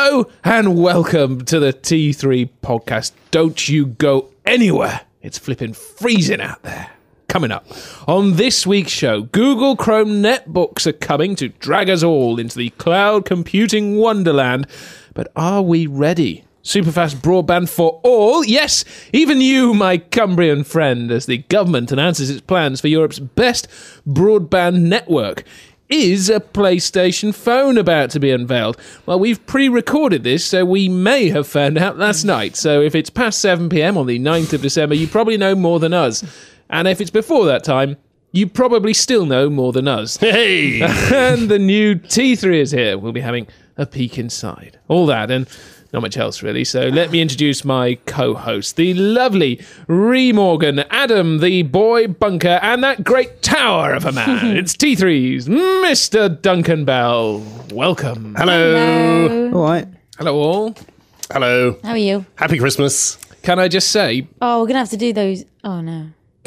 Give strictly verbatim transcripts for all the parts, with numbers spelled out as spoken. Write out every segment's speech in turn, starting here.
Hello and welcome to the T three podcast. Don't you go anywhere. It's flipping freezing out there. Coming up on this week's show, Google Chrome netbooks are coming to drag us all into the cloud computing wonderland. But are we ready? Superfast broadband for all? Yes, even you, my Cumbrian friend, as the government announces its plans for Europe's best broadband network. Is a PlayStation phone about to be unveiled? Well, we've pre-recorded this, so we may have found out last night. So if it's past seven p.m. on the ninth of December, you probably know more than us. And if it's before that time, you probably still know more than us. Hey! And the new T three is here. We'll be having a peek inside. All that and not much else, really. So let me introduce my co-host, the lovely Ree Morgan, Adam, the boy bunker, and that great tower of a man. It's T three's Mister Duncan Bell. Welcome. Hello. Hello. All right. Hello, all. Hello. How are you? Happy Christmas. Can I just say... Oh, we're going to have to do those. Oh, no.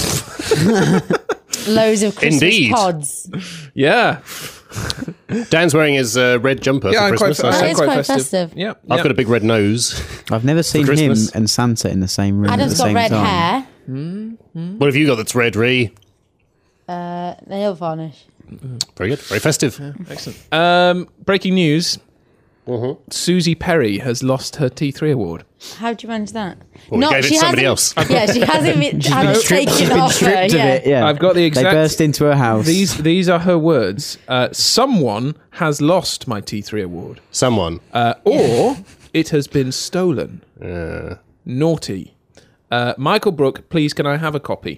Loads of Christmas Indeed. pods. Yeah. Dan's wearing his uh, red jumper Yeah, for I'm Christmas. quite, I That see. is quite festive. Yeah. I've yeah. got a big red nose. I've never seen him Christmas. and Santa in the same room Adam's at the got same red time. hair. What have you got that's red, Ree? Uh, nail varnish. Very good. Very festive. Excellent. Um, breaking news. Mm-hmm. Susie Perry has lost her T three award. How do you manage that? Well, we gave it to she somebody hasn't- else. Yeah, she hasn't been, hasn't Stripped- taken she's it been off her. stripped of Yeah. it, yeah. I've got the exact... They burst into her house. These these are her words. Uh, someone has lost my T three award. Someone. Uh, or it has been stolen. Uh, Naughty. Uh, Michael Brook, please can I have a copy?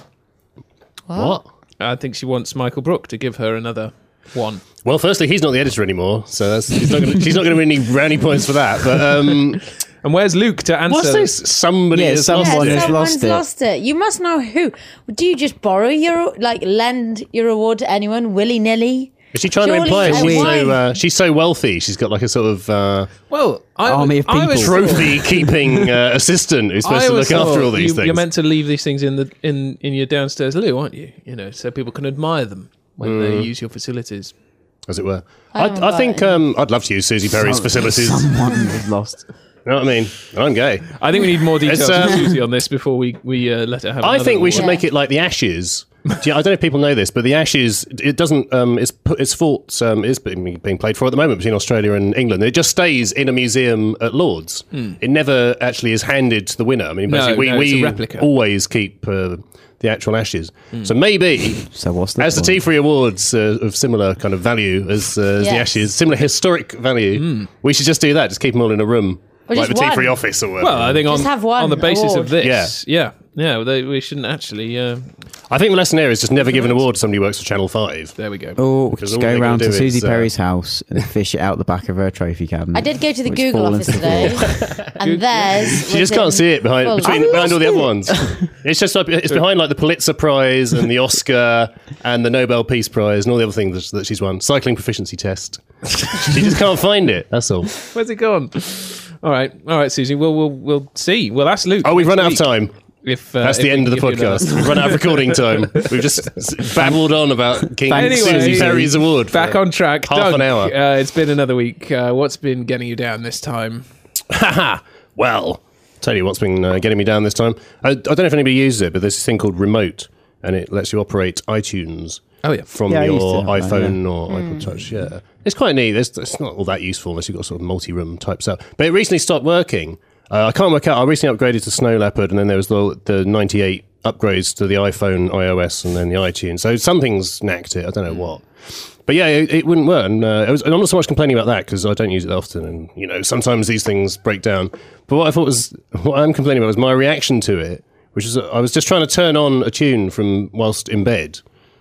what? I think she wants Michael Brook to give her another one. Well, firstly, he's not the editor anymore, so that's, he's not gonna, she's not going to win any brownie points for that. But um, And where's Luke to answer? what's this? Somebody Yeah, has someone lost Yeah, has it. someone's lost it. lost it. You must know who. Do you just borrow your, like, lend your award to anyone willy-nilly? Is she trying Surely to imply a she's wine- so, uh, she's so wealthy? She's got like a sort of uh, Well, I, Army was- of I was people. trophy-keeping uh, assistant who's supposed I to was look after thought all these you, things. You're meant to leave these things in the in, in your downstairs loo, aren't you? You know, so people can admire them when they Mm. use your facilities. As it were. I I, haven't I got think it. um, I'd love to use Susie Perry's Some- facilities. Someone has lost. You know what I mean? And I'm gay. I think we need more details It's, from um, Susie on this before we we uh, let her have. I another think we award. should Yeah. make it like the Ashes. Do you- I don't know if people know this, but the Ashes, it doesn't, um, it's, pu- it's fought, um, is being, being played for at the moment between Australia and England. It just stays in a museum at Lord's. It never actually is handed to the winner. I mean, No, basically, no, we, it's a we replica. always keep uh, the actual Ashes. So maybe, So what's the as the point? T three Awards uh, of similar kind of value as, uh, as the Yes. Ashes, similar historic value, we should just do that. Just keep them all in a room. Or like the just T three one. office or whatever. Well, I think Just on, have one on the basis award. of this, yeah, yeah, yeah they, we shouldn't actually. Uh, I think the lesson here is just never give an award to somebody who works for Channel five. there we go. Or we could Because just all go they're round gonna to do Susie is, uh, Perry's house and fish it out the back of her trophy cabinet. I did go to the which Google fall office into the today, floor. and theirs. She just can't see it behind Well, between, I've behind all the other lost ones. It's just like it's behind like the Pulitzer Prize and the Oscar and the Nobel Peace Prize and all the other things that she's won. Cycling proficiency test. She just can't find it. That's all. Where's it gone? All right, all right, Susie. We'll we'll we'll see. We'll ask Luke. Oh, we've next run out of week time. If uh, That's if the we end of can the give you another- podcast. We've run out of recording time. We've just babbled on about King Thanks, Susie Susie. Perry's award. for Back on track. half Doug, an hour. Uh, it's been another week. Uh, what's been getting you down this time? Haha. Well, tell you what's been uh, getting me down this time. I, I don't know if anybody uses it, but there's this thing called Remote, and it lets you operate iTunes Oh yeah. from Yeah, I used your to have that, iPhone or iPod Touch. Yeah, it's quite neat. It's, it's not all that useful unless you've got sort of multi-room type stuff. But it recently stopped working. Uh, I can't work out. I recently upgraded to Snow Leopard, and then there was the, the ninety-eight upgrades to the iPhone, iOS, and then the iTunes. So something's knacked it. I don't know what. But yeah, it, it wouldn't work. And, uh, it was, and I'm not so much complaining about that because I don't use it often, and you know sometimes these things break down. But what I thought was what I'm complaining about was my reaction to it, which is I was just trying to turn on a tune from whilst in bed.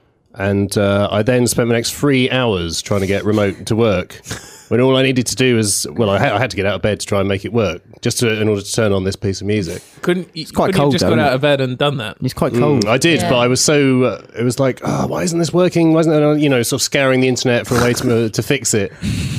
And uh, I then spent the next three hours trying to get Remote to work. When all I needed to do was, well, I, ha- I had to get out of bed to try and make it work, just to, in order to turn on this piece of music. Couldn't you, quite couldn't cold, you just though, got isn't out it? of bed and done that? It's quite cold. I did, Yeah. but I was so, uh, it was like, oh, why isn't this working? Why isn't it, you know, sort of scouring the internet for a way to, uh, to fix it.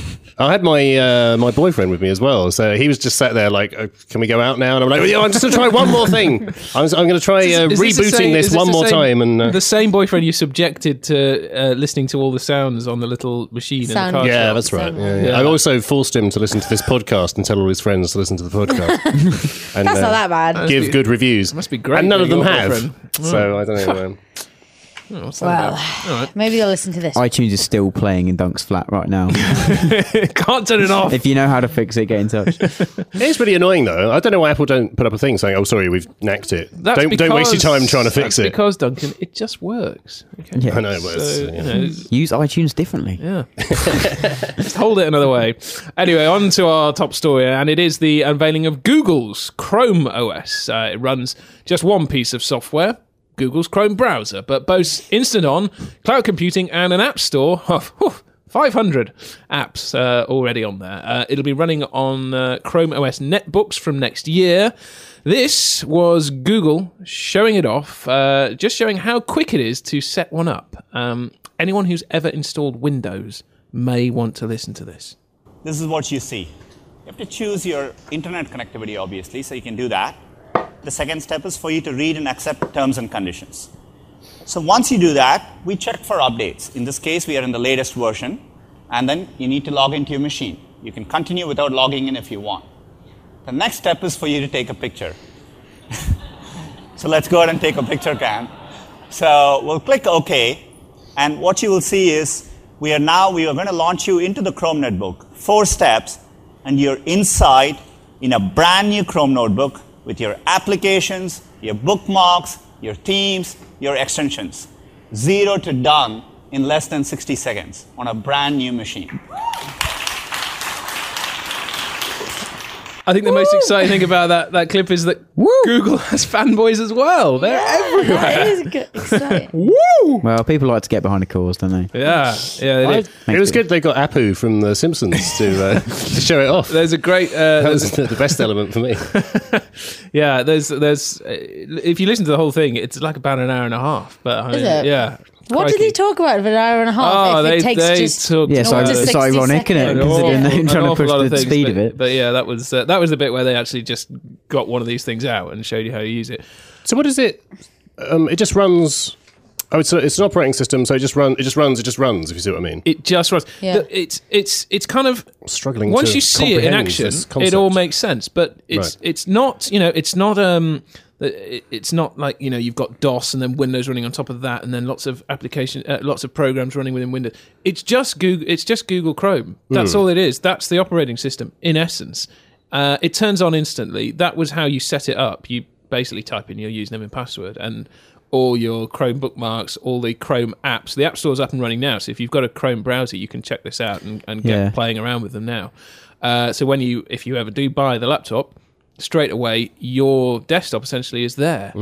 I had my uh, my boyfriend with me as well, so he was just sat there like, oh, "Can we go out now?" And I'm like, well, "Yeah, I'm just going to try one more thing. I'm, I'm going to try uh, Is this rebooting the same- this, is this one the more same- time." And uh, the same boyfriend you subjected to uh, listening to all the sounds on the little machine Sound- in the car. yeah, shop. that's right. Sound- Yeah, yeah. Yeah. I also forced him to listen to this podcast and tell all his friends to listen to the podcast. and, That's uh, not that bad. Give good reviews. must be great and none of them being your have. boyfriend. So I don't know. Um, Oh, what's that Well, about? All right. maybe they'll listen to this. iTunes is still playing in Dunk's flat right now. Can't turn it off. If you know how to fix it, get in touch. It's really annoying though. I don't know why Apple don't put up a thing saying, "Oh, sorry, we've knacked it." That's don't don't waste your because- time trying to fix that's it. Because, Duncan, it just works. Okay. Yeah. I know it was. So, yeah. you know, Use iTunes differently. yeah. Just hold it another way. Anyway, on to our top story, and it is the unveiling of Google's Chrome O S. Uh, it runs just one piece of software, Google's Chrome browser, but boasts instant on, cloud computing, and an app store of whew, five hundred apps uh, already on there. Uh, it'll be running on uh, Chrome O S netbooks from next year. This was Google showing it off, uh, just showing how quick it is to set one up. Um, anyone who's ever installed Windows may want to listen to this. This is what you see. You have to choose your internet connectivity, obviously, so you can do that. The second step is for you to read and accept terms and conditions. So once you do that, we check for updates. In this case, we are in the latest version, and then you need to log into your machine. You can continue without logging in if you want. The next step is for you to take a picture. So let's go ahead and take a picture, Cam. So we'll click OK, and what you will see is we are now, we are going to launch you into the Chrome Notebook. Four steps, and you're inside in a brand new Chrome Notebook with your applications, your bookmarks, your themes, your extensions. Zero to done in less than sixty seconds on a brand new machine. I think the most exciting thing about that, that clip is that Google has fanboys as well. They're everywhere. That is good. Exciting. Woo! Well, people like to get behind a cause, don't they? Yeah, yeah. They I, do. it was it. good they got Apu from The Simpsons to uh, to show it off. There's a great. Uh, That there's, was the best element for me. yeah, there's there's. Uh, if you listen to the whole thing, it's like about an hour and a half. But I Is mean, it? yeah. What did Crikey. they talk about for an hour and a half? Oh, if they it takes they just took Yeah, so Naught to it's sixty ironic, isn't it? seconds. an Considering awful- they're an trying to awful push lot the of things, speed but, of it. But yeah, that was uh, that was the bit where they actually just got one of these things out and showed you how to use it. So what is it? Um, it just runs. Oh, it's, a, it's an operating system, so it just run. It just runs. It just runs. If you see what I mean. It just runs. Yeah. The- It's it's it's kind of Struggling. once to you see it in comprehend action, this it concept. all makes sense. But it's Right. it's not you know it's not um it- it's not like you know you've got DOS and then Windows running on top of that and then lots of application uh, lots of programs running within Windows. It's just Google. It's just Google Chrome. That's all it is. That's the operating system in essence. Uh, it turns on instantly. That was how you set it up. You basically type in your username and password and all your Chrome bookmarks, all the Chrome apps. The App Store's up and running now, so if you've got a Chrome browser, you can check this out and, and get Yeah. playing around with them now. Uh, so when you, if you ever do buy the laptop, straight away your desktop essentially is there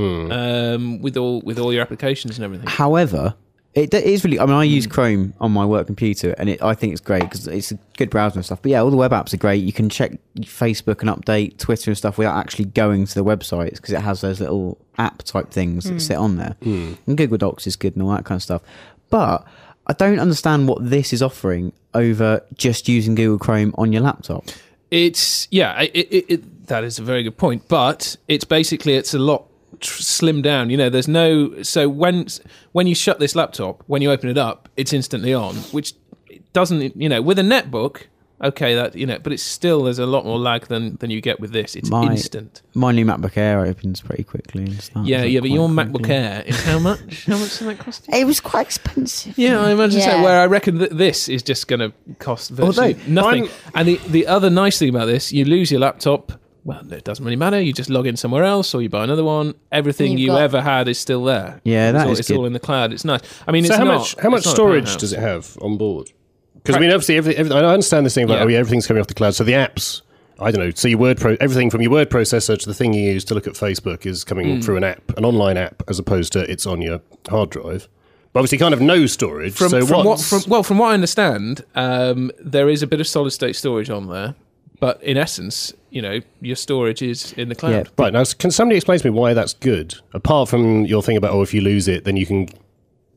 um, with all with all your applications and everything. However, it it is really. I mean, I Hmm. use Chrome on my work computer, and it, I think it's great because it's a good browser and stuff. But yeah, all the web apps are great. You can check Facebook and update Twitter and stuff without actually going to the websites because it has those little app type things that sit on there. And Google Docs is good and all that kind of stuff. But I don't understand what this is offering over just using Google Chrome on your laptop. It's yeah, it, it, it, that is a very good point. But it's basically it's a lot tr- slimmed down. You know, there's no so when when you shut this laptop, when you open it up, it's instantly on, which doesn't you know with a netbook. Okay, that you know, but it's still there's a lot more lag than than you get with this. It's My- instant. My new MacBook Air opens pretty quickly and stuff. Yeah, yeah, but Quite your quickly. MacBook Air is how much? How much does that cost you? It was quite expensive. Yeah, I imagine so. Yeah. Where I reckon that this is just going to cost virtually Although, nothing. I'm- And the, the other nice thing about this, you lose your laptop. Well, it doesn't really matter. You just log in somewhere else, or you buy another one. Everything You've you got- ever had is still there. Yeah, it's that all, is It's good. all in the cloud. It's nice. I mean, So it's how not, much how much it's not a storage powerhouse. does it have on board? Because I mean, obviously, every, every, I understand this thing about Yeah. oh yeah, everything's coming off the cloud. So the apps, I don't know. So your word pro, everything from your word processor to the thing you use to look at Facebook is coming Hmm. through an app, an online app, as opposed to it's on your hard drive. But obviously, kind of no storage. From, so from what, what's- from, well, from what I understand, um, there is a bit of solid state storage on there, but in essence, you know, your storage is in the cloud. Yeah. Right now, can somebody explain to me why that's good? Apart from your thing about oh, if you lose it, then you can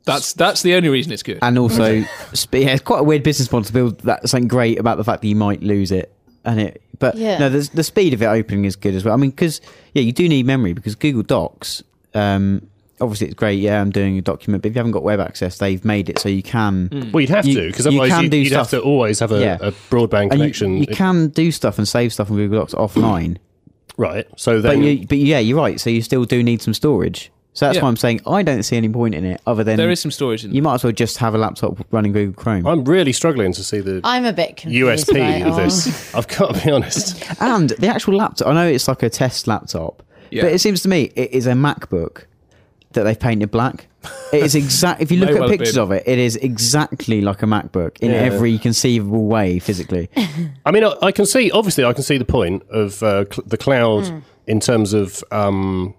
That's that's the only reason it's good. And also, sp- yeah, it's quite a weird business model to build that something great about the fact that you might lose it. And it, but Yeah. no, the, the speed of it opening is good as well. I mean, because yeah, you do need memory because Google Docs, um, obviously it's great. Yeah, I'm doing a document, but if you haven't got web access, they've made it so you can. Well, you'd have You- to, because you otherwise can you, do you'd have stuff- to always have a, Yeah. a broadband And you, connection. you can do stuff and save stuff on Google Docs offline. Right. So But then, you, but yeah, you're right. So you still do need some storage. So that's Yeah. why I'm saying I don't see any point in it other than There is some storage in you might as well just have a laptop running Google Chrome. I'm really struggling to see the I'm a bit confused. U S P by it of all. this. I've got to be honest. And the actual laptop, I know it's like a test laptop, Yeah. but it seems to me it is a MacBook that they've painted black. It is exact. If you look May at well have pictures been. of it, it is exactly like a MacBook in Yeah. every conceivable way physically. I mean, I, I can see, obviously, I can see the point of uh, cl- the cloud Hmm. in terms of, um,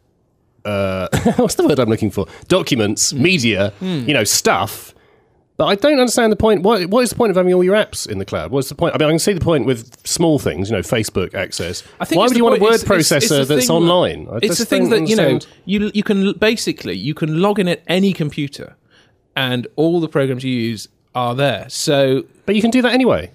uh, what's the word I'm looking for? Documents, Hmm. media, you know, stuff. But I don't understand the point. What, what is the point of having all your apps in the cloud? What's the point? I mean, I can see the point with small things, you know, Facebook access. I think Why it's would the you want a point- word it's- it's- it's processor the that's thing- online? I It's just the thing don't that you know understand. you you can basically you can log in at any computer, and all the programs you use are there. So, But you can do that anyway.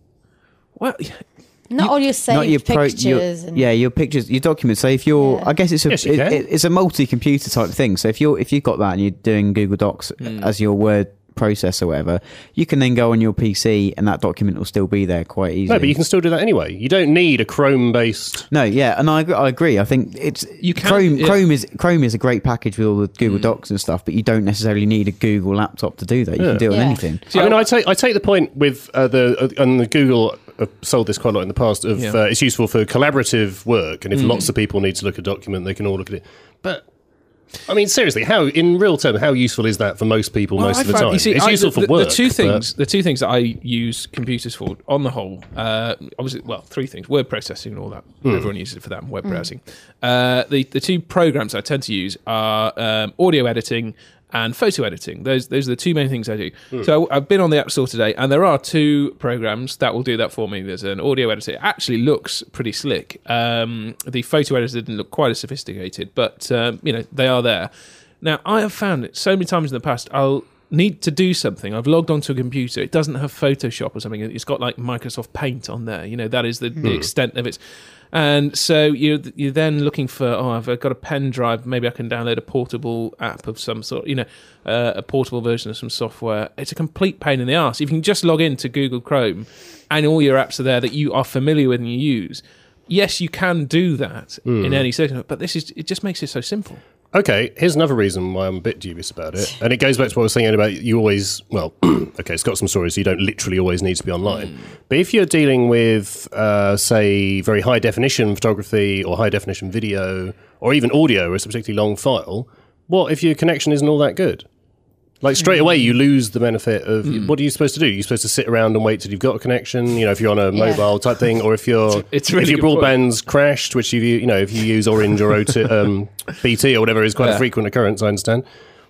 well, Not all your saved Not your pro, pictures. your, and yeah, your pictures, your documents. So if you're, Yeah. I guess it's a Yes, you it, can. it- it's a multi-computer type thing. So if you're if you've got that and you're doing Google Docs Hmm. as your word process or whatever, you can then go on your P C and that document will still be there quite easily. No, but you can still do that anyway. You don't need a Chrome-based. No, yeah, and I, agree- I agree. I think it's You can- Chrome. yeah. Chrome is Chrome is a great package with all the Google Docs and stuff, but you don't necessarily need a Google laptop to do that. You Yeah. can do it on Yeah. anything. See, I mean, I- I take I take the point with uh, the uh, and the Google have sold this quite a lot in the past. Of Yeah. uh, it's useful for collaborative work, and if lots of people need to look at a document, they can all look at it. But I mean, seriously, how in real terms, how useful is that for most people Well, most I of the find- time? you see, it's I- useful the, for the- work. The two but- things, the two things that I use computers for, on the whole, uh, obviously, well, three things: word processing and all that. Hmm. Everyone uses it for that, and web browsing. Uh, the the two programs I tend to use are um, audio editing and photo editing. Those those are the two main things I do. Hmm. So I've been on the App Store today, and there are two programs that will do that for me. There's an audio editor. It actually looks pretty slick. Um, the photo editor didn't look quite as sophisticated, but um, you know they are there. Now, I have found it so many times in the past, I'll need to do something. I've logged onto a computer. It doesn't have Photoshop or something. It's got like Microsoft Paint on there. You know, that is the, the extent of it. And so you're, you're then looking for, oh, I've got a pen drive. Maybe I can download a portable app of some sort, you know, uh, a portable version of some software. It's a complete pain in the arse. If you can just log into Google Chrome and all your apps are there that you are familiar with and you use, yes, you can do that in any setting, but this is, it just makes it so simple. Okay, here's another reason why I'm a bit dubious about it. And it goes back to what I was saying about you always, well, okay, it's got some stories, so you don't literally always need to be online. But if you're dealing with, uh, say, very high definition photography or high definition video or even audio, or it's a particularly long file, what if your connection isn't all that good? Like straight away, you lose the benefit of what are you supposed to do? You're supposed to sit around and wait till you've got a connection. You know, if you're on a Yeah. mobile type thing, or if you're It's a really if your good point. broadband's crashed, which you you know if you use Orange or O two, um, B T or whatever is quite Yeah. a frequent occurrence. I understand.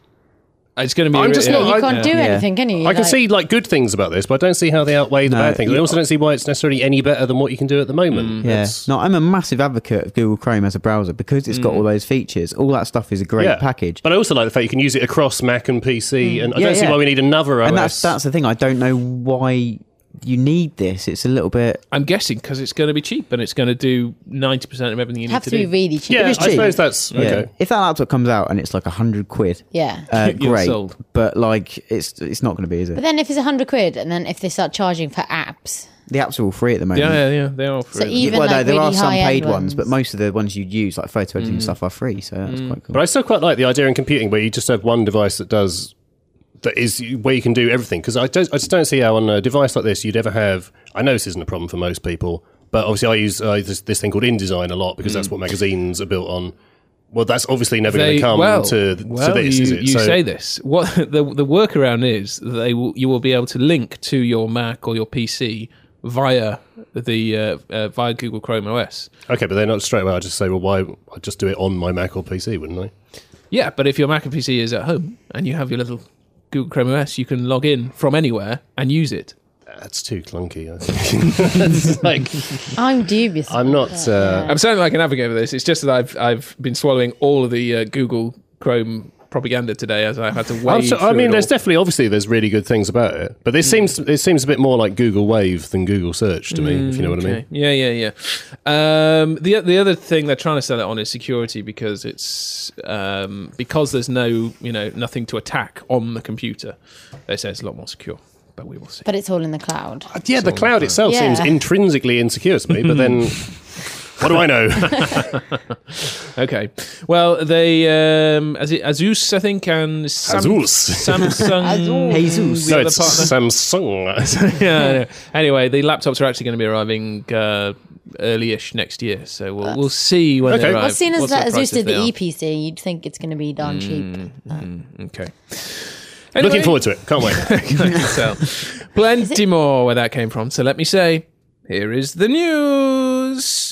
It's going to be. I'm a- just yeah. not- you I- can't do yeah. anything, can you? I can Like- see like good things about this, but I don't see how they outweigh the No, bad things. I you- also don't see why it's necessarily any better than what you can do at the moment. Yeah, It's- no, I'm a massive advocate of Google Chrome as a browser because it's got all those features. All that stuff is a great yeah. package. But I also like the fact you can use it across Mac and P C, and I Yeah, don't see yeah. why we need another O S. And that's that's the thing. I don't know why you need this. It's a little bit. I'm guessing because it's going to be cheap and it's going to do ninety percent of everything you need have to to be do. really cheap. yeah, I it's cheap. suppose that's Yeah. okay. If that laptop comes out and it's like a hundred quid, Yeah. uh, You're great. sold. But like, it's it's not going to be, is But it? then if it's a hundred quid, and then if they start charging for apps, The apps are all free at the moment. Yeah, yeah, yeah, they are free. So even well, no, like there really are some high-end paid ones, ones. but most of the ones you use, like photo editing and stuff, are free. So that's quite cool. But I still quite like the idea in computing where you just have one device that does that is where you can do everything. Because I, don't- I just don't see how on a device like this you'd ever have. I know this isn't a problem for most people, but obviously I use uh, this, this thing called InDesign a lot because that's what magazines are built on. Well, that's obviously never going They- to come well, to, to well, this, you, is it? You say this. What the the workaround is? That they will you will be able to link to your Mac or your P C via the uh, uh, via Google Chrome O S. Okay, but they're not straight away. I just say, well, why? I just do it on my Mac or P C, wouldn't I? Yeah, but if your Mac and P C is at home and you have your little Google Chrome O S, you can log in from anywhere and use it. That's too clunky. I think. It's like I'm dubious. I'm not. Uh, I'm sounding like an advocate for this. It's just that I've I've been swallowing all of the uh, Google Chrome propaganda today as I had to I'm wade so- I through mean, it there's all. definitely, obviously, there's really good things about it, but this seems it seems a bit more like Google Wave than Google Search to me, if you know what I mean. Okay. Yeah, yeah, yeah. Um, the the other thing they're trying to sell it on is security because it's um, because there's no you know nothing to attack on the computer. They say it's a lot more secure, but we will see. But it's all in the cloud. Uh, Yeah, the cloud itself Yeah. seems intrinsically insecure to me, but then what do I know? Okay. Well, they um, as it, Asus, I think, and Sam- Asus. Samsung, Jesus. the no, other it's partner. Samsung. yeah, I know. Anyway, the laptops are actually going to be arriving uh, early-ish next year, so we'll we'll see when Okay. they Well, arrive. Well, seeing as what that sort of Asus prices did they the are. E P C, you'd think it's going to be darn cheap. Okay. Looking Anyway, forward to it. Can't wait. I can tell. Plenty more where that came from. So let me say, here is the news.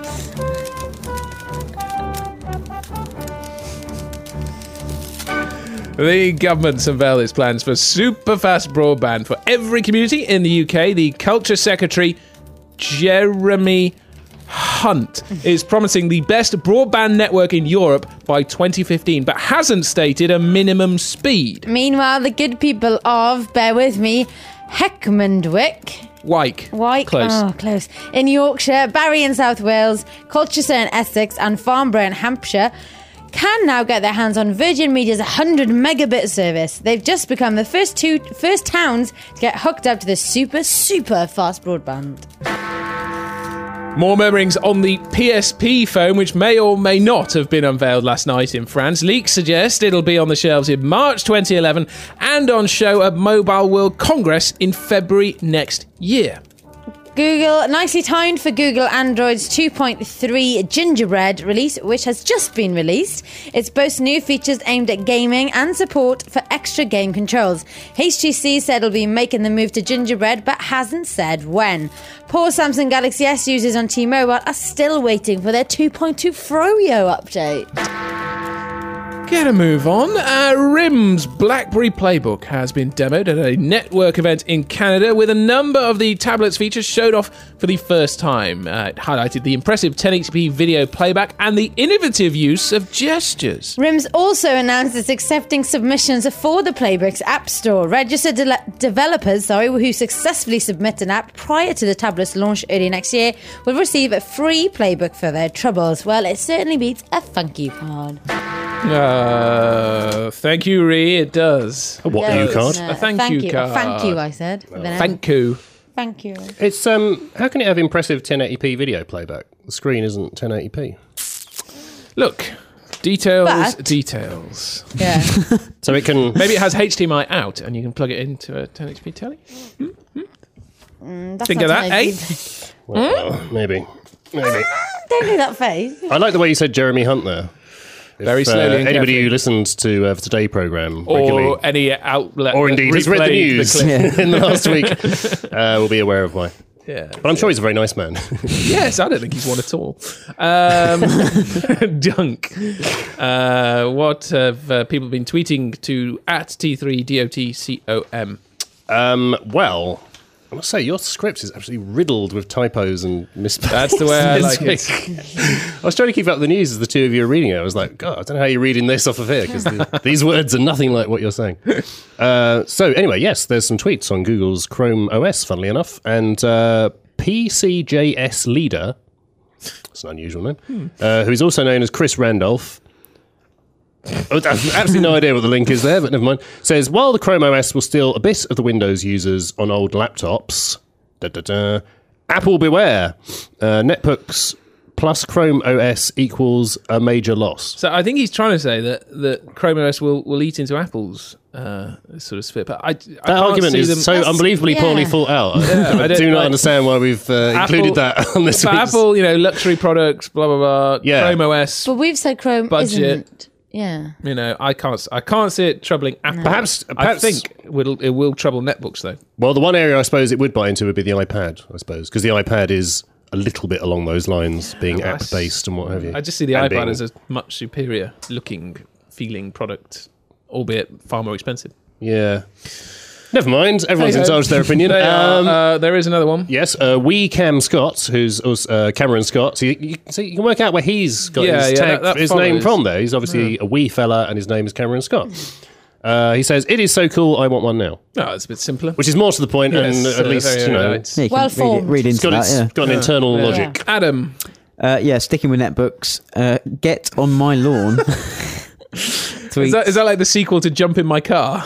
The government's unveiled its plans for super fast broadband for every community in the U K. The Culture Secretary, Jeremy Hunt, is promising the best broadband network in Europe by twenty fifteen, but hasn't stated a minimum speed. Meanwhile, the good people of, bear with me, Heckmondwick. Wyke. Wyke, Close. oh, close. In Yorkshire, Barry in South Wales, Colchester in Essex, and Farnborough in Hampshire can now get their hands on Virgin Media's one hundred megabit service. They've just become the first two first towns to get hooked up to this super, super fast broadband. More murmurings on the P S P phone, which may or may not have been unveiled last night in France. Leaks suggest it'll be on the shelves in March twenty eleven and on show at Mobile World Congress in February next year. Google, nicely timed for Google Android's two point three Gingerbread release, which has just been released. It boasts new features aimed at gaming and support for extra game controls. H T C said it'll be making the move to Gingerbread, but hasn't said when. Poor Samsung Galaxy S users on T-Mobile are still waiting for their two point two Froyo update. Get a move on. Uh, RIM's BlackBerry Playbook has been demoed at a network event in Canada with a number of the tablet's features showed off for the first time. Uh, it highlighted the impressive ten eighty p video playback and the innovative use of gestures. RIM's also announced it's accepting submissions for the Playbook's App Store. Registered de- developers sorry, who successfully submit an app prior to the tablet's launch early next year will receive a free Playbook for their troubles. Well, it certainly beats a thank you card. Uh, thank you, Ree. It does. What Yeah, you card? no, A thank you A card. thank you, I said. with an M. Thank you. Thank you. It's um. How can it have impressive ten eighty p video playback? The screen isn't ten eighty p. Look, details, But- details. Yeah. So it can. Maybe it has H D M I out and you can plug it into a ten eighty p telly. That's Think not of that, ten eighty p. eh? Well, maybe. Maybe. Don't do that face. I like the way you said Jeremy Hunt there. If, Very slowly uh, and anybody carefully. who listens to uh, the Today programme regularly, Or any outlet. or that indeed has read the replayed news clip. in the last week, uh, will be aware of why. Yeah. But I'm sure he's a very nice man. Yes, I don't think he's one at all. Um, Dunk. Uh, what have uh, people been tweeting to at T three D O T C O M? um, well, I must say, your script is absolutely riddled with typos and misspellings. That's the way I this like it. week. I was trying to keep up the news as the two of you are reading it. I was like, God, I don't know how you're reading this off of here, because the, these words are nothing like what you're saying. Uh, so anyway, yes, there's some tweets on Google's Chrome O S, funnily enough, and uh, P C J S leader, that's an unusual name, Hmm. uh, who is also known as Chris Randolph, I have absolutely no idea what the link is there, but never mind. Says, while the Chrome O S will steal a bit of the Windows users on old laptops, da, da, da, Apple beware. Uh, netbooks plus Chrome O S equals a major loss. So I think he's trying to say that, that Chrome O S will, will eat into Apple's uh, sort of sphere. But I, I That can't argument see is them. so That's- unbelievably yeah. poorly thought out. Yeah, I I don't- do not like- understand why we've uh, included Apple- that on this For week's... Apple, you know, luxury products, blah blah blah. Yeah. Chrome O S. But we've said Chrome Budget. isn't. Yeah. You know, I can't. I can't see it troubling Apple. Perhaps, I perhaps think it will, it will trouble netbooks though. Well, the one area I suppose it would buy into would be the iPad, I suppose, because the iPad is a little bit along those lines, being I s- app-based and what have you. I just see the And iPad being- as a much superior looking, feeling product, albeit far more expensive. Yeah. Never mind. Everyone's Hey-ho. entitled to their opinion. They are, Um, uh, there is another one. Yes, uh, we Cam Scott, who's uh, Cameron Scott. So you, you, so you can work out where he's got Yeah, his, yeah, tag, that- that his name follows. from there. He's obviously a wee fella, and his name is Cameron Scott. Uh, he says, "It is so cool, I want one now," Oh, it's a bit simpler. which is more to the point, and Yes, at uh, least very, you very know, nice. Yeah, you can Well read, it, formed. read it's into got, that. its, Yeah. got an internal logic. Adam. Uh, yeah, sticking with netbooks. Uh, get on my lawn. Tweets. Is that, is that like the sequel to Jump in My Car?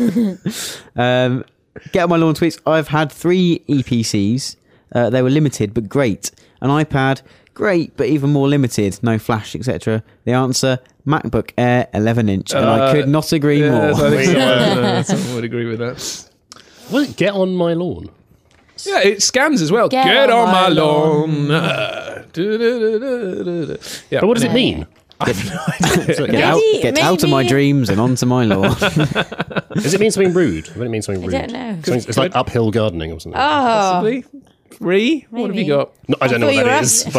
Um, get on my lawn tweets. I've had three E P Cs. Uh, they were limited, but great. An iPad, great, but even more limited. No flash, et cetera. The answer: MacBook Air eleven inch, and I Uh, could not agree Yes, more. I think someone, uh, someone would agree with that. Well, get on my lawn. Yeah, it scans as well. Get Get, on on, my my lawn. Uh, du-du-du-du-du-du. Yeah, But what does it anyway. mean? I have no idea. Is it, Get, out, Maybe- get out of my maybe- dreams and onto my lawn. does it mean something rude? Does it mean something I rude? don't know. Something- It's like uphill gardening or something. Oh, Possibly. Three? What have Maybe. you got? No, I don't know I what thought that you is, were by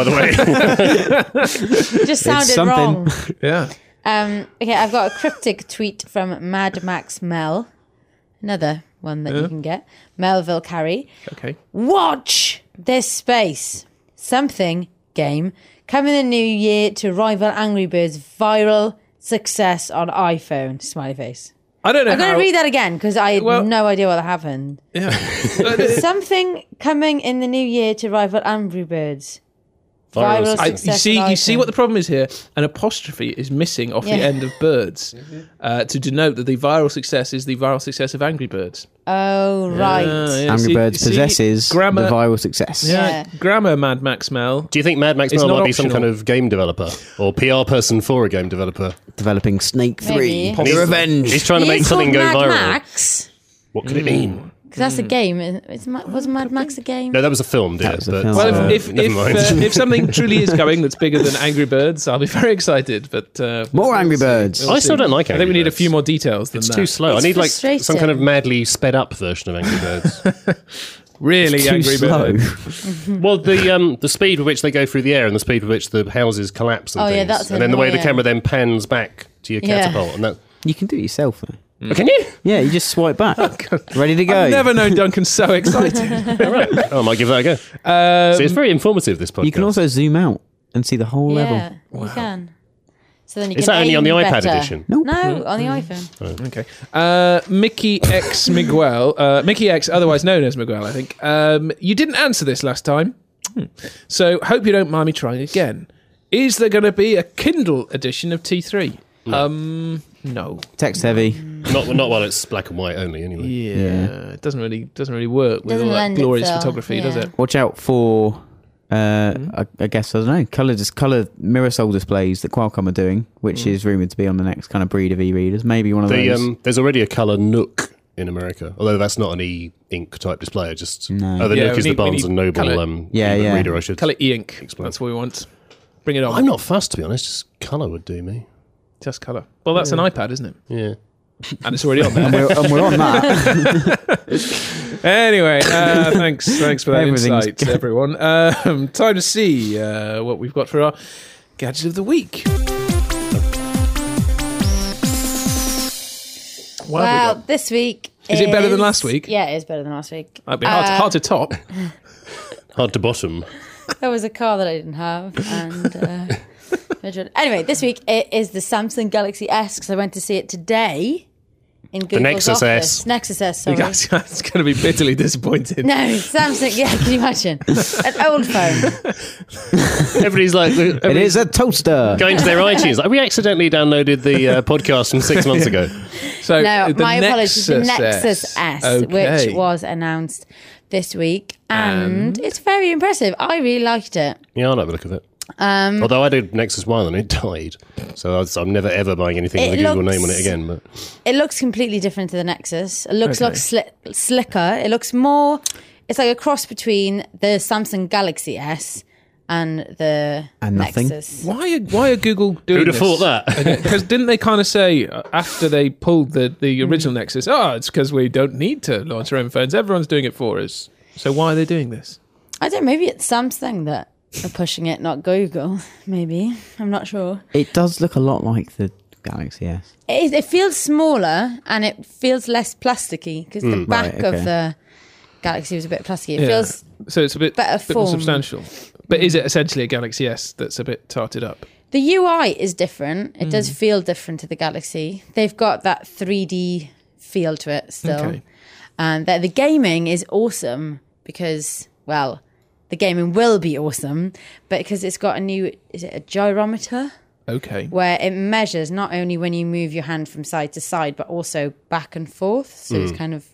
the way. just sounded something. wrong. Yeah. Um, okay, I've got a cryptic tweet from Mad Max Mel. Another one that you can get. Melville Carey. Okay. Watch this space. Something game coming in the new year to rival Angry Birds' viral success on iPhone. Smiley face. I don't know I'm going how... to read that again because I had Well- no idea what happened. Yeah. Something coming in the new year to rival Angry Birds. Viral Viral success. I, you success see, on you see iPhone. what the problem is here. An apostrophe is missing off Yeah. the end of birds uh, to denote that the viral success is the viral success of Angry Birds. Oh, right. Ah, yeah. Angry See- Birds see, possesses grammar, the viral success. Yeah, Yeah. grammar, Mad Max Mel. Do you think Mad Max It's Mel not might be some optional. kind of game developer or P R person for a game developer? Developing Snake three. Maybe. The Revenge. He's trying to He make is something go called Mad viral. Max. What could it mean? Because that's a game. It's, Ma- was Mad Max a game? No, that was a film, dear. That was a but, film. Well, uh, if if never if, mind. uh, if something truly is going that's bigger than Angry Birds, I'll be very excited. But uh, More we'll Angry see. Birds. We'll I still see. don't like I think we Angry need a Birds. few more details than It's that. too slow. It's I need like some frustrating. kind of madly sped up version of Angry Birds. Really Too Angry slow. Birds. well, the um, the speed with which they go through the air and the speed with which the houses collapse and Oh, things, yeah, that's and then the way the annoying. camera then pans back to your Yeah. catapult, and that. You can do it yourself, though. Oh, can you? Yeah, you just swipe back. Ready to go. I've never known Duncan so excited. All right. Oh, I might give that a go. Um, So it's very informative. This podcast. You can also zoom out and see the whole level. Yeah, you can. So then you Is can that only on the aim iPad better. edition? Nope. No, on the iPhone. Okay. Uh, Mickey X Miguel, uh, Mickey X, otherwise known as Miguel, I think. Um, you didn't answer this last time, Hmm. so hope you don't mind me trying again. Is there going to be a Kindle edition of T three? Um, no. Text heavy. Not not while it's black and white only. Anyway. Yeah, Yeah. it doesn't really doesn't really work with Doesn't all that lend glorious itself, photography, does yeah. it? Watch out for, uh, I, I guess, I don't know, colour, dis- colour mirror sol displays that Qualcomm are doing, which is rumoured to be on the next kind of breed of e-readers. Maybe one of The, those. um, there's already a color Nook in America, although that's not an e-ink type display. Just No. oh, the Yeah, Nook we is need- the Barnes we need and Noble colour. um, Yeah, e-book yeah. reader. I should. Colour e-ink. Explain. That's what we want. Bring it on. I'm not fussed, to be honest. Just color would do me. Just colour. Well, that's an iPad, isn't it? Yeah. And it's already on there. and, we're, and we're on that. Anyway, uh, thanks, thanks for that Everything's insight, good. everyone. Um, time to see uh, what we've got for our gadget of the week. What have Well, we got? this week Is it better than last week? Yeah, it is better than last week. That'd be hard, to, Uh, hard to top. Hard to bottom. There was a car that I didn't have, and uh, I tried- anyway, this week it is the Samsung Galaxy S because I went to see it today in Google's Nexus office. S. Nexus S, sorry. That's, that's going to be bitterly disappointed. No, Samsung. Yeah, can you imagine an old phone? Everybody's like, It is a toaster. going to their iTunes. Like, we accidentally downloaded the uh, podcast from six months ago. So No, the my apologies. The Nexus S, S, Okay. which was announced this week, and, it's very impressive. I really liked it. Yeah, I like the look of it. Um, Although I did Nexus One and it died, so I was, I'm never ever buying anything with It a Google looks- name on it again. But It looks completely different to the Nexus. It looks Okay. looks sli- slicker. It looks more. It's like a cross between the Samsung Galaxy S and the And nothing. Nexus. Why are, why are Google doing who'd have this? thought that? Because didn't they kind of say uh, after they pulled the, the original Nexus, oh, it's because we don't need to launch our own phones. Everyone's doing it for us. So why are they doing this? I don't know. Maybe it's Samsung that are pushing it, not Google. Maybe I'm not sure. It does look a lot like the Galaxy S. It, it feels smaller and it feels less plasticky because the back Right, of okay. the Galaxy was a bit plasticky. It Yeah. feels So it's a bit, better bit more form. substantial. But is it essentially a Galaxy S that's a bit tarted up? the U I is different. It Mm. does feel different to the Galaxy. They've got that three D feel to it still, Okay. and the, the gaming is awesome because well, the gaming will be awesome, but because it's got a new is it a gyrometer? Okay. Where it measures not only when you move your hand from side to side, but also back and forth. So Mm. it's kind of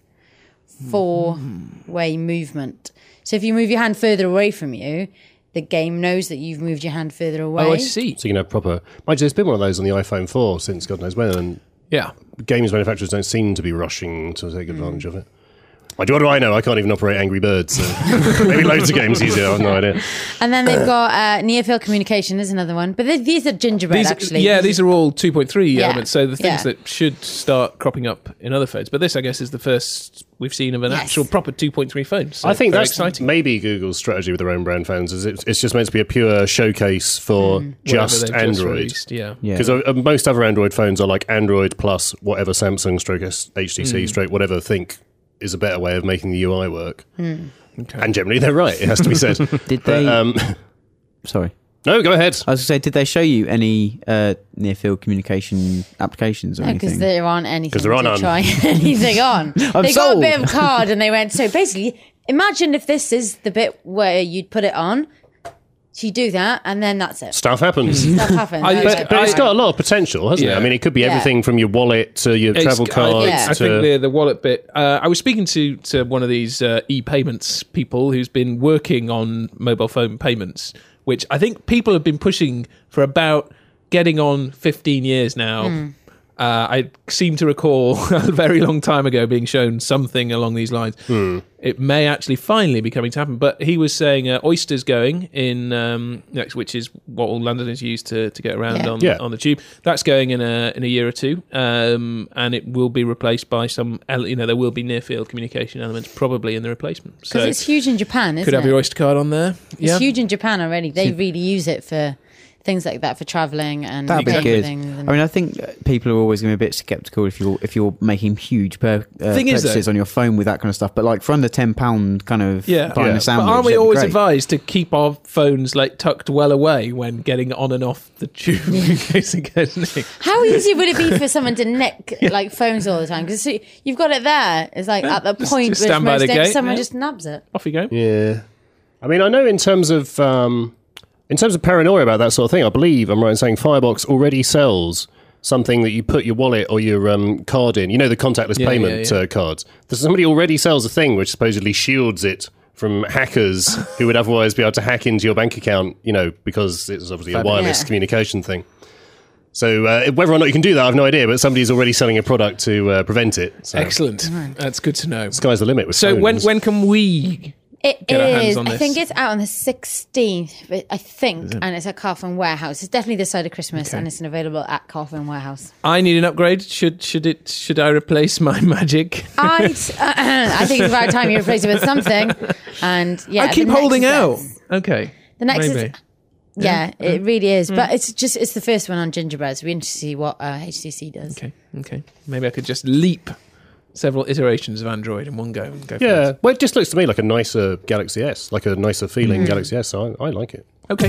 four way movement. So if you move your hand further away from you, the game knows that you've moved your hand further away. Oh, I see. So you can have proper. Mind you, there's been one of those on the iPhone four since God knows when, and Yeah. games manufacturers don't seem to be rushing to take advantage of it. Mind you, what do I know? I can't even operate Angry Birds. So maybe loads of games easier. I have no idea. And then they've got uh, near field communication. There's another one, but th- these are gingerbread These, actually. yeah, these are all two point three Yeah, elements. So the things yeah. that should start cropping up in other phones. But this, I guess, is the first we've seen of an Yes. actual proper two point three phone. So I think very that's exciting. maybe Google's strategy with their own brand phones. Is it's, it's just meant to be a pure showcase for Whatever just they've just Android. released, yeah. Yeah. Because uh, most other Android phones are like Android plus whatever Samsung stroke S- H T C stroke whatever think is a better way of making the U I work. Okay. And generally they're right, it has to be said. Did But, they? um, sorry. no, go ahead. I was going to say, did they show you any uh, near field communication applications or because anything? there aren't anything 'Cause there are to none. try anything on. I'm they got a sold. bit of card and they went, so basically, imagine if this is the bit where you'd put it on. So you do that and then that's it. Stuff happens. Stuff happens. I- I was But, like, but it's right. got a lot of potential, hasn't it? Yeah. I mean, it could be Yeah. everything from your wallet to your It's- travel I cards think, Yeah. I to... think the, the wallet bit. Uh, I was speaking to, to one of these uh, e-payments people who's been working on mobile phone payments, which I think people have been pushing for about getting on fifteen years now. Hmm. Uh, I seem to recall a very long time ago being shown something along these lines. It may actually finally be coming to happen. But he was saying uh, Oyster's going in next, um, which is what all Londoners use to, to get around Yeah. on Yeah. on the tube. That's going in a in a year or two, um, and it will be replaced by some. ele- You know, there will be near field communication elements probably in the replacement. Because So it's huge in Japan, isn't could have it? your Oyster card on there. It's Yeah. huge in Japan already. They really use it for things like that, for travelling and That'd be paying good. for things. And I mean, I think uh, people are always going to be a bit sceptical if you're if you're making huge per, uh, Thing is, purchases though- on your phone with that kind of stuff. But like for under ten pound, kind of Yeah, buying Yeah. a sandwich. But aren't we that'd be always great. advised to keep our phones like tucked well away when getting on and off the tube in case it gets nicked? how easy would it be for someone to nick like phones all the time? Because you've got it there. It's like at the just- point just where stand by most the things, gate, someone yeah. just nabs it. Off you go. Yeah. I mean, I know in terms of um, in terms of paranoia about that sort of thing, I believe I'm right in saying Firebox already sells something that you put your wallet or your um, card in. You know, the contactless Yeah, payment yeah, yeah. Uh, cards. There's somebody already sells a thing which supposedly shields it from hackers who would otherwise be able to hack into your bank account, you know, because it's obviously a wireless Yeah. communication thing. So uh, whether or not you can do that, I've no idea, but somebody's already selling a product to uh, prevent it. So Excellent. That's good to know. sky's the limit with So when phones. when can we? It Get our hands is. on I this. think it's out on the sixteenth, but I think, and it's at Carphone Warehouse. It's definitely this side of Christmas, Okay. and it's available at Carphone Warehouse. I need an upgrade. Should should it should I replace my Magic? I I think it's about time you replace it with something. And yeah, I keep the next holding is out. this. Okay. The next Maybe. is yeah, it really is. Hmm. But it's just it's the first one on gingerbread. So we're interested to see what uh, H T C does. Okay. Okay. Maybe I could just leap several iterations of Android in one go and go. For Yeah, it. well, it just looks to me like a nicer Galaxy S, like a nicer feeling Galaxy S. So I, I like it. Okay.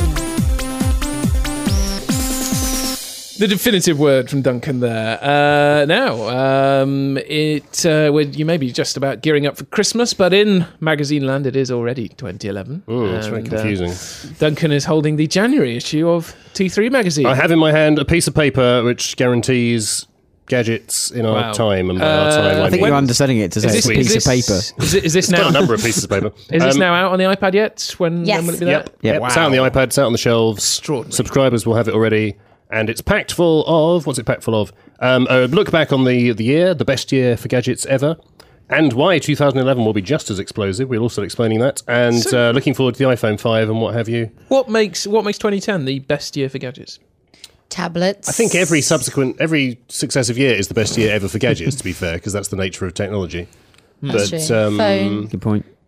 The definitive word from Duncan there. Uh, now, um, it uh, well, you may be just about gearing up for Christmas, but in magazine land, it is already twenty eleven. Mm, it's very And, uh, confusing. Duncan is holding the January issue of T three magazine. I have in my hand a piece of paper which guarantees gadgets in our Wow. time, and by Uh, our time, I, I think mean, you're underselling it to say is it's this, a is piece this, of paper. Is, it, is this got now? a number of pieces of paper. Is this Um, now out on the iPad yet? When, Yes. when will it be Yep. out? Yep. Wow. It's out on the iPad. It's out on the shelves. Extraordinary. Subscribers will have it already, and it's packed full of what's it packed full of? Um, a look back on the the year, the best year for gadgets ever. And why two thousand eleven will be just as explosive. We're also explaining that. And So- uh, looking forward to the iPhone five and what have you. What makes what makes twenty ten the best year for gadgets? Tablets. I think every subsequent, every successive year is the best year ever for gadgets, to be fair, because that's the nature of technology. That's but true. um, Phone. Good point.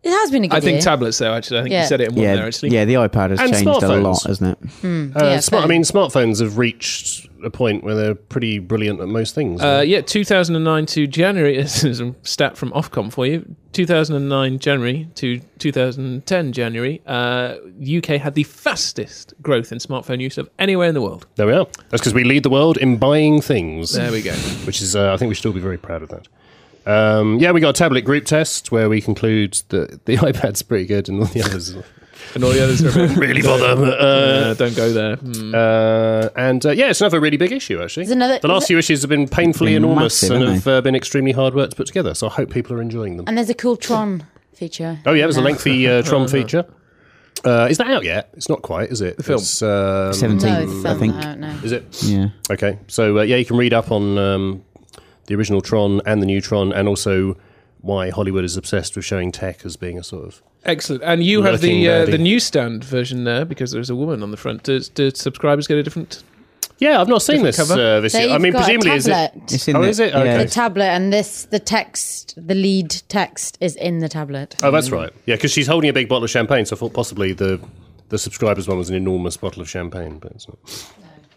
It has been a good I think year. tablets, though, actually. I think Yeah. you said it in one Yeah, there, actually. yeah, the iPad has And changed a smartphones. lot, hasn't it? Uh, Yeah, smart, I phone. mean, smartphones have reached a point where they're pretty brilliant at most things. Uh, yeah, two thousand nine to January. This is a stat from Ofcom for you. two thousand nine January to two thousand ten January, uh, U K had the fastest growth in smartphone use of anywhere in the world. There we are. That's because we lead the world in buying things. There we go. Which is, uh, I think we should all be very proud of that. Um, yeah, we got a tablet group test where we conclude that the iPad's pretty good and all the others And all the others are a bit, really bother. Uh, uh, don't go there. Hmm. uh, and uh, yeah, it's another really big issue, actually. There's another- the last is few issues have been painfully Been enormous massive, and haven't have uh, been extremely hard work to put together. So I hope people are enjoying them. And there's a cool Tron feature. Oh, yeah, there's a now. lengthy uh, Tron feature. Uh, is that out yet? It's not quite, is it? The film. It's, um, seventeenth, No, I film think. out now. Is it? Yeah. Okay, so uh, yeah, you can read up on um, the original Tron and the new Tron, and also why Hollywood is obsessed with showing tech as being a sort of. Excellent. And you have the Lurking uh, baddie. the newsstand version there because there's a woman on the front. Do, do subscribers get a different... Yeah, I've not seen Different this cover? uh, this year. I They've mean, got a presumably, is it? tablet. It's in Oh, the, is it? Yeah. Okay. The tablet and this, the text, the lead text is in the tablet. Oh, that's right. Yeah, because she's holding a big bottle of champagne, so I thought possibly the the subscribers one was an enormous bottle of champagne, but it's not.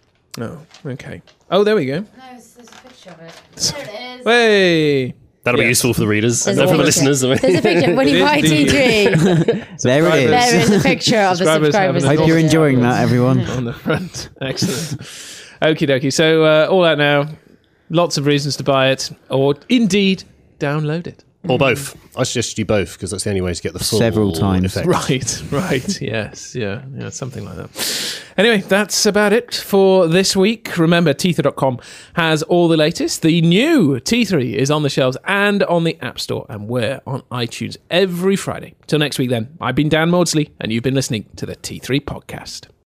Oh, okay. Oh, there we go. No, there's, there's a picture of it. There it is. Hey! That'll be Yeah. useful for the readers, There's and a for the picture. listeners. I mean. There's a picture. When It you is buy the- T three, There it is. there is a picture of the Subscribers have subscribers. an Hope you're enjoying that, everyone. On the front. Excellent. Okie dokie. So, uh, all out now. Lots of reasons to buy it, or indeed, download it. Or both. I suggest you do both, because that's the only way to get the full Several times. effect. Right, right, yes, yeah, yeah, something like that. Anyway, that's about it for this week. Remember, Teether dot com has all the latest. The new T three is on the shelves and on the App Store, and we're on iTunes every Friday. Till next week, then, I've been Dan Maudsley, and you've been listening to the T three Podcast.